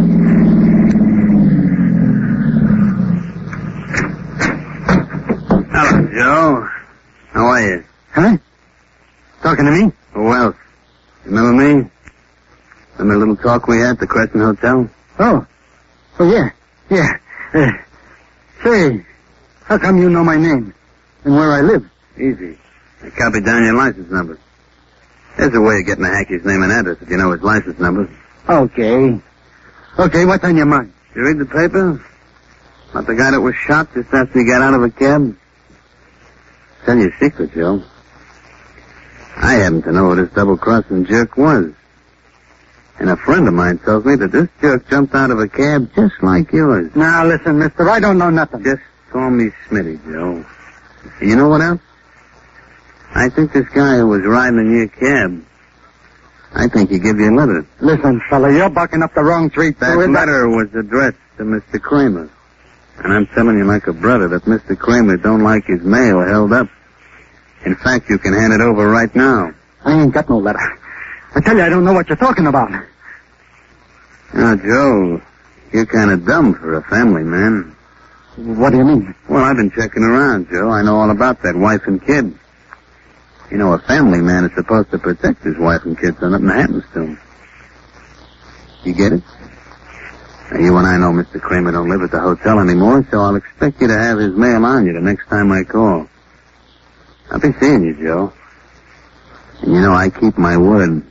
Speaker 15: Hello, Joe. How are you?
Speaker 16: Huh? Talking to me?
Speaker 15: Who else? Remember me? Remember the little talk we had at the Crescent Hotel?
Speaker 16: Oh. Oh, yeah. Yeah. Uh, say, how come you know my name and where I live?
Speaker 15: Easy. I copied down your license number. There's a way of getting a hackey's name and address if you know his license number.
Speaker 16: Okay. Okay, what's on your mind?
Speaker 15: You read the paper? About the guy that was shot just after he got out of a cab? Tell you a secret, Joe. I happen to know who this double-crossing jerk was. And a friend of mine tells me that this jerk jumped out of a cab just like yours.
Speaker 16: Now, listen, mister, I don't know nothing.
Speaker 15: Just call me Smitty, Joe. And you know what else? I think this guy who was riding in your cab, I think he gave you a letter.
Speaker 16: Listen, fella, you're barking up the wrong tree.
Speaker 15: That
Speaker 16: so
Speaker 15: letter was addressed to Mister Kramer. And I'm telling you like a brother that Mister Kramer don't like his mail held up. In fact, you can hand it over right now.
Speaker 16: I ain't got no letter. I tell you, I don't know what you're talking about.
Speaker 15: Now, Joe, you're kind of dumb for a family man.
Speaker 16: What do you mean?
Speaker 15: Well, I've been checking around, Joe. I know all about that wife and kid. You know, a family man is supposed to protect his wife and kid so nothing happens to him. You get it? Now, you and I know Mister Kramer don't live at the hotel anymore, so I'll expect you to have his mail on you the next time I call. I'll be seeing you, Joe. And you know, I keep my word.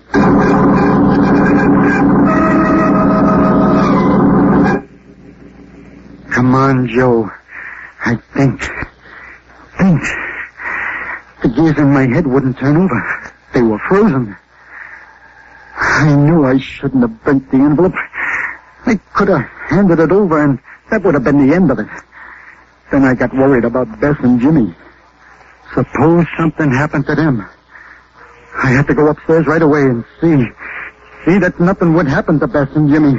Speaker 16: Come on, Joe. I think. Think. The gears in my head wouldn't turn over. They were frozen. I knew I shouldn't have burnt the envelope. I could have handed it over, and that would have been the end of it. Then I got worried about Bess and Jimmy. Suppose something happened to them. I had to go upstairs right away and see. See that nothing would happen to Bess and Jimmy.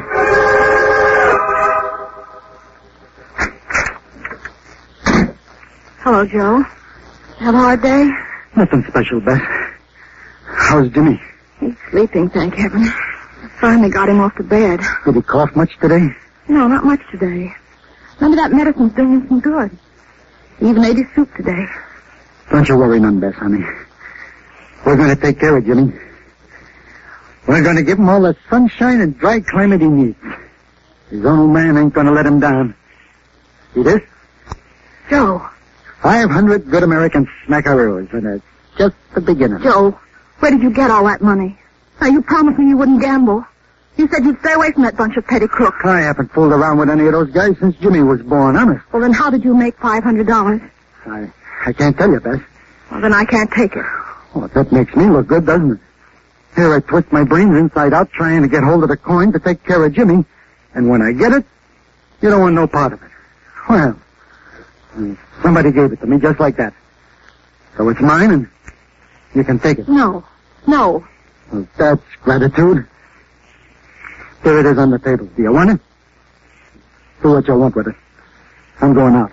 Speaker 18: Hello, Joe. Have a hard day?
Speaker 16: Nothing special, Bess. How's Jimmy?
Speaker 18: He's sleeping, thank heaven. I finally got him off to bed.
Speaker 16: Did he cough much today?
Speaker 18: No, not much today. None of that medicine's doing him some good. He even ate his soup today.
Speaker 16: Don't you worry none, Bess, honey. We're going to take care of Jimmy. We're going to give him all the sunshine and dry climate he needs. His old man ain't going to let him down. See this?
Speaker 18: Joe.
Speaker 16: Five hundred good American smackaroos, and it's just the beginning.
Speaker 18: Joe, where did you get all that money? Now, you promised me you wouldn't gamble. You said you'd stay away from that bunch of petty crooks.
Speaker 16: I haven't fooled around with any of those guys since Jimmy was born, honest.
Speaker 18: Well, then how did you make five hundred dollars?
Speaker 16: I, I can't tell you, Bess.
Speaker 18: Well, then I can't take it.
Speaker 16: Well, that makes me look good, doesn't it? Here I twist my brains inside out trying to get hold of the coin to take care of Jimmy. And when I get it, you don't want no part of it. Well, somebody gave it to me just like that. So it's mine and you can take it.
Speaker 18: No. No.
Speaker 16: Well, that's gratitude. Here it is on the table. Do you want it? Do what you want with it. I'm going out.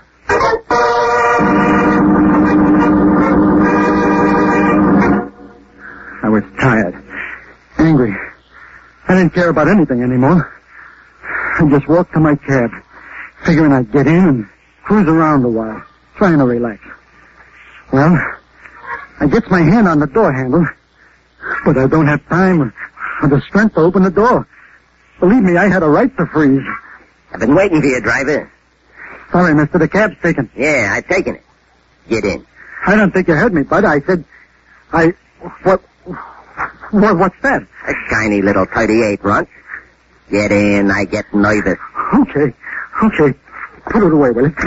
Speaker 16: I was tired. Angry. I didn't care about anything anymore. I just walked to my cab, figuring I'd get in and cruise around a while, trying to relax. Well, I gets my hand on the door handle, but I don't have time or the strength to open the door. Believe me, I had a right to freeze.
Speaker 19: I've been waiting for you, driver.
Speaker 16: Sorry, mister, the cab's taken.
Speaker 19: Yeah, I've taken it. Get in.
Speaker 16: I don't think you heard me, bud. I said, I, what, what, what's that?
Speaker 19: A shiny little thirty-eight, Runt. Get in, I get nervous.
Speaker 16: Okay, okay. Put it away, will you?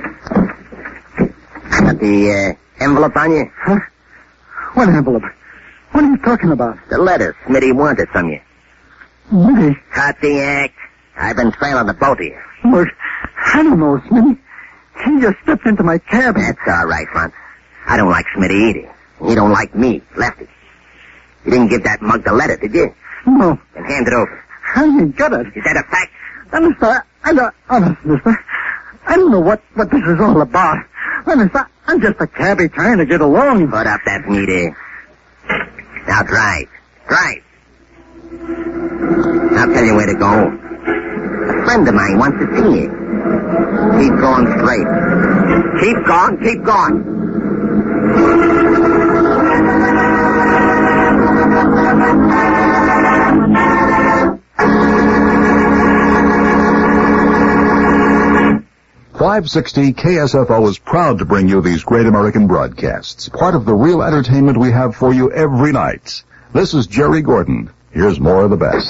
Speaker 19: Got the uh, envelope on you?
Speaker 16: Huh? What envelope? What are you talking about?
Speaker 19: The letter Smitty wanted from you.
Speaker 16: Smitty?
Speaker 19: Cut the act. I've been trailing the both of you.
Speaker 16: Look, I don't know, Smitty. He just stepped into my cab.
Speaker 19: That's all right, Runt. I don't like Smitty either. He don't like me, Lefty. You didn't give that mug the letter, did you?
Speaker 16: No.
Speaker 19: Then hand it over.
Speaker 16: I ain't got it.
Speaker 19: Is that a fact?
Speaker 16: Honest, I, I don't, honest, mister. I don't know what, what this is all about. Honest, I, I'm just a cabbie trying to get along.
Speaker 19: Put up that meter. Now drive. Drive. I'll tell you where to go. A friend of mine wants to see you. Keep going straight. Keep going, keep going.
Speaker 20: five sixty K S F O is proud to bring you these great American broadcasts, part of the real entertainment we have for you every night. This is Jerry Gordon. Here's more of the best.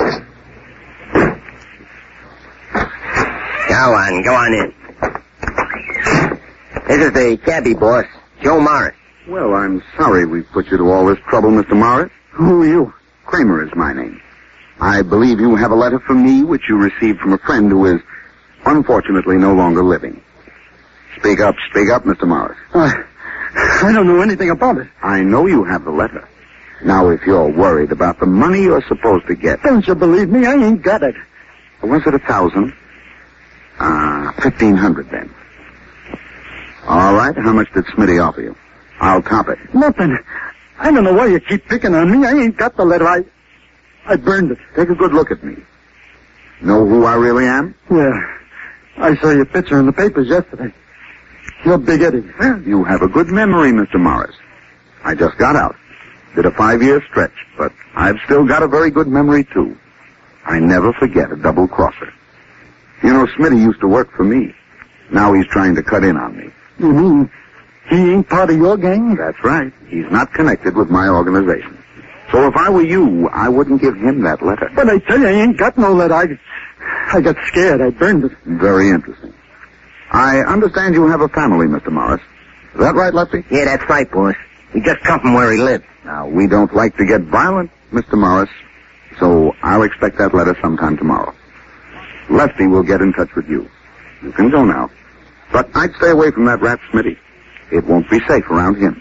Speaker 19: Go on, go on in. This is the cabbie boss, Joe Morris.
Speaker 4: Well, I'm sorry we put you to all this trouble, Mister Morris.
Speaker 16: Who are you?
Speaker 4: Kramer is my name. I believe you have a letter from me which you received from a friend who is unfortunately no longer living. Speak up, speak up, Mister Morris.
Speaker 16: Uh, I don't know anything about it.
Speaker 4: I know you have the letter. Now, if you're worried about the money you're supposed to get...
Speaker 16: Don't you believe me? I ain't got it.
Speaker 4: Was it a thousand? Ah, uh, fifteen hundred then. All right, how much did Smitty offer you? I'll top it.
Speaker 16: Nothing. I don't know why you keep picking on me. I ain't got the letter. I... I burned it.
Speaker 4: Take a good look at me. Know who I really am?
Speaker 16: Yeah. I saw your picture in the papers yesterday. You're Big Eddie.
Speaker 4: Well, you have a good memory, Mister Morris. I just got out. Did a five-year stretch, but I've still got a very good memory, too. I never forget a double-crosser. You know, Smitty used to work for me. Now he's trying to cut in on me.
Speaker 16: You mean he ain't part of your gang?
Speaker 4: That's right. He's not connected with my organization. So if I were you, I wouldn't give him that letter.
Speaker 16: But I tell you, I ain't got no letter. I, I got scared. I burned it.
Speaker 4: Very interesting. I understand you have a family, Mister Morris. Is that right, Lefty?
Speaker 19: Yeah, that's right, boss. We just come from where he lives.
Speaker 4: Now, we don't like to get violent, Mister Morris, so I'll expect that letter sometime tomorrow. Lefty will get in touch with you. You can go now. But I'd stay away from that rat Smitty. It won't be safe around him.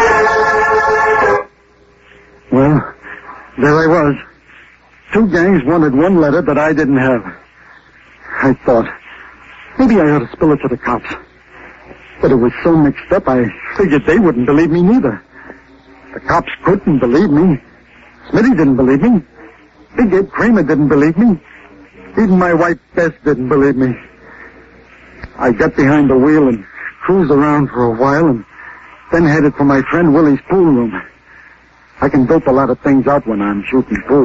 Speaker 16: Well, there I was. Two gangs wanted one letter that I didn't have. I thought, maybe I ought to spill it to the cops. But it was so mixed up, I figured they wouldn't believe me neither. The cops couldn't believe me. Smitty didn't believe me. Big Ed Kramer didn't believe me. Even my wife Bess didn't believe me. I got behind the wheel and cruised around for a while and then headed for my friend Willie's pool room. I can dope a lot of things out when I'm shooting pool.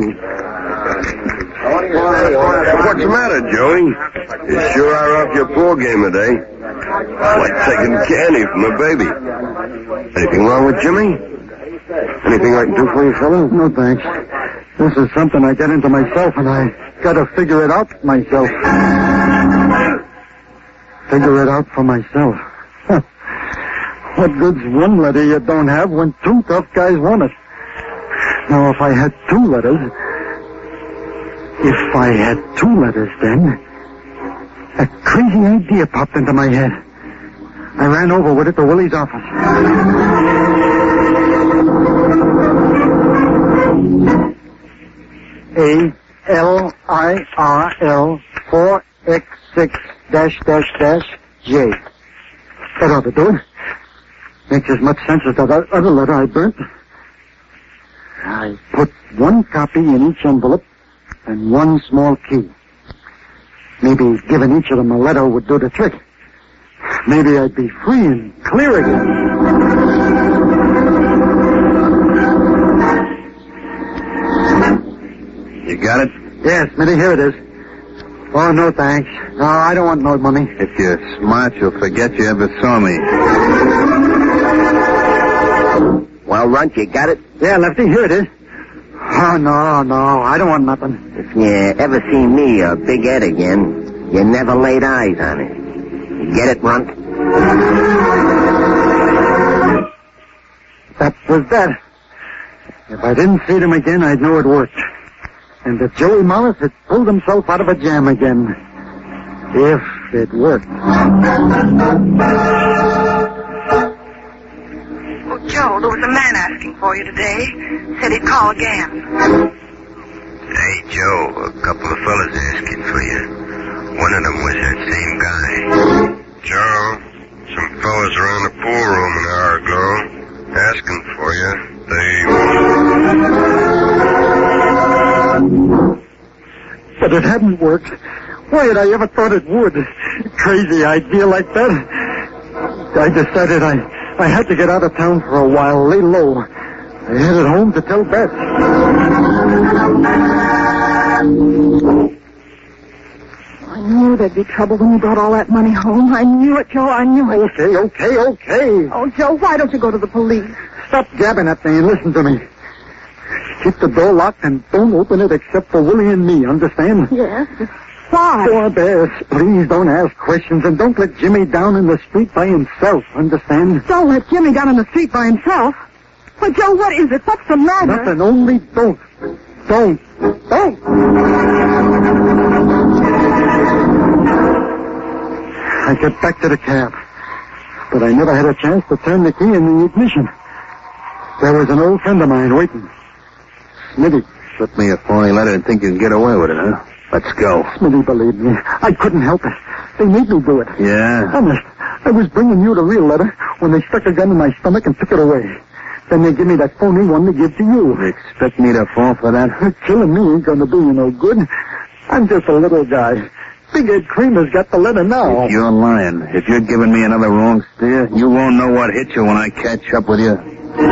Speaker 21: What's the matter, Joey? You sure are off your pool game today. Like taking candy from a baby. Anything wrong with Jimmy? Anything I can do for you, fellow?
Speaker 16: No, thanks. This is something I get into myself, and I gotta figure it out myself. Figure it out for myself. What good's one letter you don't have when two tough guys want it? Now, if I had two letters... If I had two letters, then... A crazy idea popped into my head. I ran over with it to Willie's office. A L I R L four X six dash dash dash J. That ought to do it. Makes as much sense as that other letter I burnt. I put one copy in each envelope and one small key. Maybe giving each of them a letter would do the trick. Maybe I'd be free and clear again.
Speaker 21: You got it?
Speaker 16: Yes, Smitty, here it is. Oh, no thanks. No, I don't want no money.
Speaker 21: If you're smart, you'll forget you ever saw me.
Speaker 19: Well, Runt, you got it?
Speaker 16: Yeah, Lefty, here it is. Oh, no, no, I don't want nothing.
Speaker 19: If you ever see me or Big Ed again, you never laid eyes on it. You get it, Runt?
Speaker 16: That was that. If I didn't see them again, I'd know it worked. And that Joey Morris had pulled himself out of a jam again. If it worked.
Speaker 18: Oh, Joe, there was a man asking for you today. Said he'd call again.
Speaker 21: Hey, Joe, a couple of fellas asking for you. One of them was that same guy. Joe, some fellas around the pool room an hour ago asking for you. They...
Speaker 16: But it hadn't worked. Why had I ever thought it would? Crazy idea like that. I decided I, I had to get out of town for a while, lay low. I headed home to tell Beth.
Speaker 18: I knew there'd be trouble when you brought all that money home. I knew it, Joe. I knew it.
Speaker 16: Okay, okay, okay.
Speaker 18: Oh, Joe, why don't you go to the police?
Speaker 16: Stop gabbing at me and listen to me. Keep the door locked and don't open it except for Willie and me, understand?
Speaker 18: Yes. Why?
Speaker 16: Forbear, please don't ask questions and don't let Jimmy down in the street by himself, understand?
Speaker 18: Don't let Jimmy down in the street by himself? Well, Joe, what is it? What's the matter?
Speaker 16: Nothing, only don't. Don't. Don't. I get back to the cab, but I never had a chance to turn the key in the ignition. There was an old friend of mine waiting. Smitty.
Speaker 21: Slip me a phony letter and think you can get away with it, huh? Let's go.
Speaker 16: Smitty, believe me, I couldn't help it. They made me do it.
Speaker 21: Yeah?
Speaker 16: Honest, I was bringing you the real letter when they stuck a gun in my stomach and took it away. Then they give me that phony one to give to you.
Speaker 21: You expect me to fall for that?
Speaker 16: Killing me ain't gonna do you no good. I'm just a little guy. Big Ed Kramer's got the letter now.
Speaker 21: If you're lying, if you're giving me another wrong steer, you won't know what hit you when I catch up with you.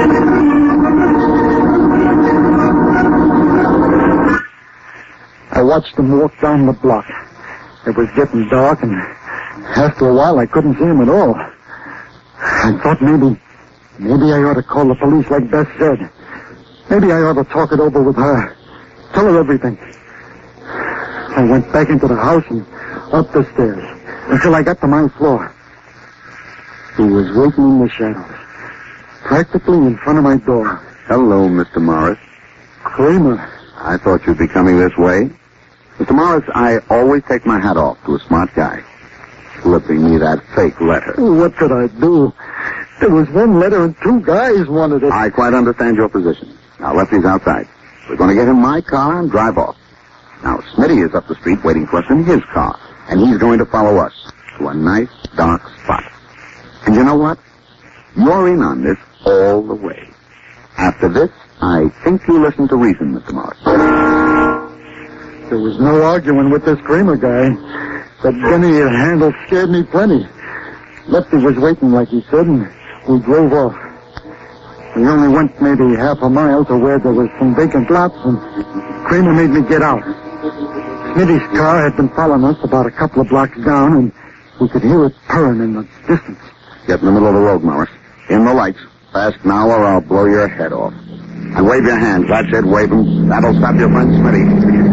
Speaker 16: I watched him walk down the block. It was getting dark, and after a while I couldn't see him at all. I thought maybe, maybe I ought to call the police like Beth said. Maybe I ought to talk it over with her. Tell her everything. I went back into the house and up the stairs until I got to my floor. He was waiting in the shadows, practically in front of my door.
Speaker 21: Hello, Mister Morris.
Speaker 16: Kramer.
Speaker 21: I thought you'd be coming this way. Mister Morris, I always take my hat off to a smart guy. Slipping me that fake letter.
Speaker 16: What could I do? There was one letter and two guys wanted it.
Speaker 21: I quite understand your position. Now, Lefty's outside. We're going to get in my car and drive off. Now, Smitty is up the street waiting for us in his car, and he's going to follow us to a nice, dark spot. And you know what? You're in on this all the way. After this, I think you listen to reason, Mister Morris.
Speaker 16: There was no arguing with this Kramer guy. That gun he had handled scared me plenty. Lefty was waiting, like he said, and we drove off. We only went maybe half a mile to where there was some vacant lots, and Kramer made me get out. Smitty's car had been following us about a couple of blocks down, and we could hear it purring in the distance.
Speaker 21: Get in the middle of the road, Morris. In the lights. Fast now or I'll blow your head off. And wave your hands. That's it, wave them. That'll stop your friend Smitty.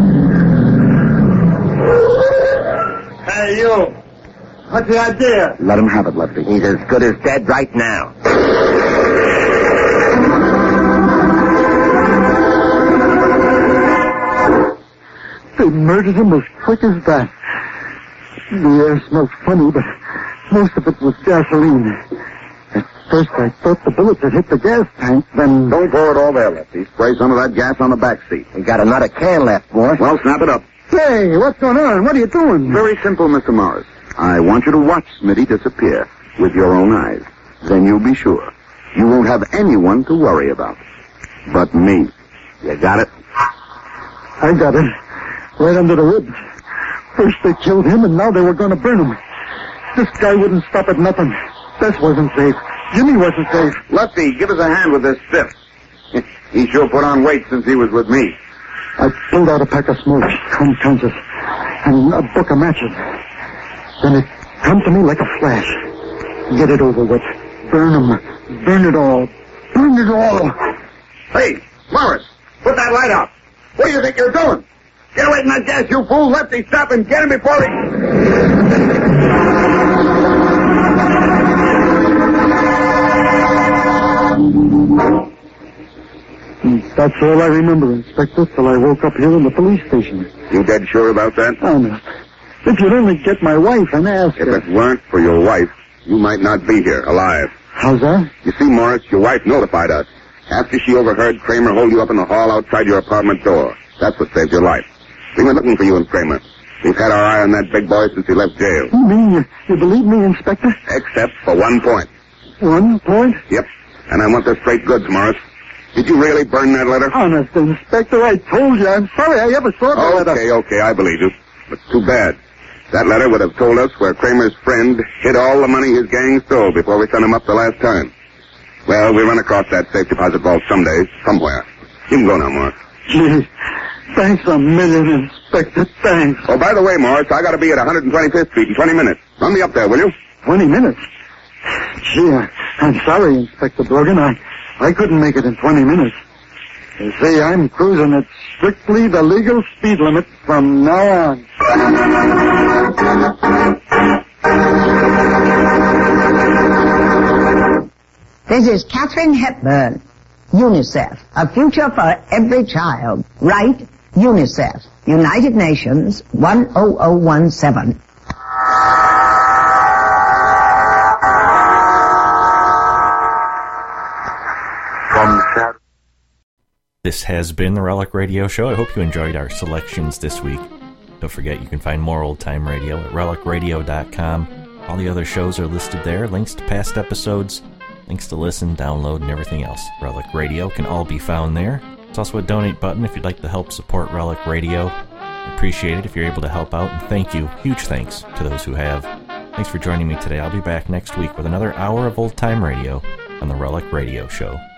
Speaker 16: Hey, you. What's the idea?
Speaker 21: Let him have it, Lefty.
Speaker 19: He's as good as dead right now.
Speaker 16: They murdered him as quick as that. The air smells funny, but most of it was gasoline. At first I thought the bullets had hit the gas tank, then...
Speaker 21: Don't pour it all there, Lefty. Spray some of that gas on the back seat.
Speaker 19: We got another can left, boy.
Speaker 21: Well, snap it up.
Speaker 16: Hey, what's going on? What are you doing?
Speaker 21: Very simple, Mister Morris. I want you to watch Smitty disappear with your own eyes. Then you'll be sure. You won't have anyone to worry about. But me. You got it?
Speaker 16: I got it. Right under the ribs. First they killed him, and now they were going to burn him. This guy wouldn't stop at nothing. Bess wasn't safe. Jimmy wasn't safe.
Speaker 21: Lefty, give us a hand with this stiff. He sure put on weight since he was with me.
Speaker 16: I pulled out a pack of smokes, unconscious, and a book of matches. Then it come to me like a flash. Get it over with. Burn 'em. Burn it all. Burn it all.
Speaker 21: Hey, Morris, put that light out. What do you think you're doing? Get away from that gas, you fool. Lefty, stop and get him before he...
Speaker 16: That's all I remember, Inspector, till I woke up here in the police station.
Speaker 21: You dead sure about that?
Speaker 16: Honest. If you'd only get my wife and ask
Speaker 21: If
Speaker 16: her...
Speaker 21: it weren't for your wife, you might not be here, alive.
Speaker 16: How's that?
Speaker 21: You see, Morris, your wife notified us. After she overheard Kramer hold you up in the hall outside your apartment door. That's what saved your life. We were looking for you and Kramer. We've had our eye on that big boy since he left jail.
Speaker 16: You mean you, you believe me, Inspector?
Speaker 21: Except for one point.
Speaker 16: One point?
Speaker 21: Yep. And I want the straight goods, Morris. Did you really burn that letter?
Speaker 16: Honest, Inspector, I told you. I'm sorry I ever saw the letter.
Speaker 21: Okay, okay, I believe you. But too bad. That letter would have told us where Kramer's friend hid all the money his gang stole before we sent him up the last time. Well, we run across that safe deposit vault someday, somewhere. You can go now, Morris.
Speaker 16: Gee, thanks a million, Inspector, thanks.
Speaker 21: Oh, by the way, Morris, I gotta be at one twenty-fifth Street in twenty minutes. Run me up there, will you?
Speaker 16: Twenty minutes? Gee, I, I'm sorry, Inspector Brogan. I, I couldn't make it in twenty minutes. You see, I'm cruising at strictly the legal speed limit from now on.
Speaker 1: This is Katharine Hepburn. UNICEF, a future for every child. Right? UNICEF, United Nations, one oh oh one seven.
Speaker 22: This has been the Relic Radio Show. I hope you enjoyed our selections this week. Don't forget you can find more old-time radio at relic radio dot com. All the other shows are listed there, links to past episodes, links to listen, download, and everything else. Relic Radio can all be found there. There's also a donate button if you'd like to help support Relic Radio. I appreciate it if you're able to help out, and thank you, huge thanks to those who have. Thanks for joining me today. I'll be back next week with another hour of old-time radio on the Relic Radio Show.